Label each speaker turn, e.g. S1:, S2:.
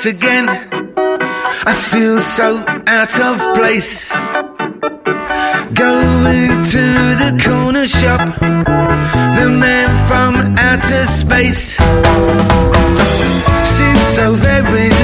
S1: once again. I feel so out of place. Going to the corner shop, the man from outer space seems so very